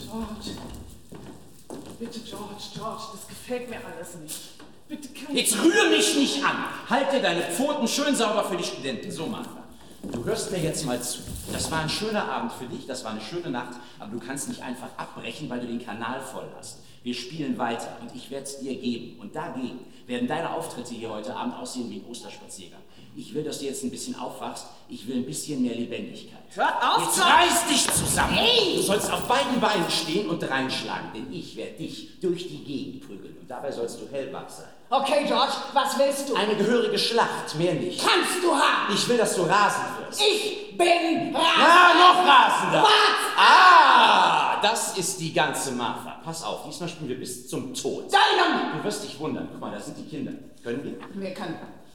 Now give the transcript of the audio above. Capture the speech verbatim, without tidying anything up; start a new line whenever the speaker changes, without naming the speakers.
George. Bitte, George, George, das gefällt mir alles nicht. Bitte kann ich...
Jetzt rühr mich nicht an! Halt dir deine Pfoten schön sauber für die Studenten. So, Martha. Du hörst mir jetzt mal zu. Das war ein schöner Abend für dich, das war eine schöne Nacht, aber du kannst nicht einfach abbrechen, weil du den Kanal voll hast. Wir spielen weiter und ich werde es dir geben. Und dagegen werden deine Auftritte hier heute Abend aussehen wie ein Osterspaziergang. Ich will, dass du jetzt ein bisschen aufwachst. Ich will ein bisschen mehr Lebendigkeit.
Hör auf!
Jetzt reiß dich zusammen! Hey. Du sollst auf beiden Beinen stehen und reinschlagen, denn ich werde dich durch die Gegend prügeln. Und dabei sollst du hellwach sein.
Okay, George, was willst du?
Eine gehörige Schlacht, mehr nicht.
Kannst du haben!
Ich will, dass du rasend wirst.
Ich bin rasend!
Ja, noch rasender!
Was?
Ah, das ist die ganze Martha. Pass auf, diesmal spielen wir bis zum Tod.
Deinem!
Du wirst dich wundern. Guck mal, da sind die Kinder. Können wir?
Wir können.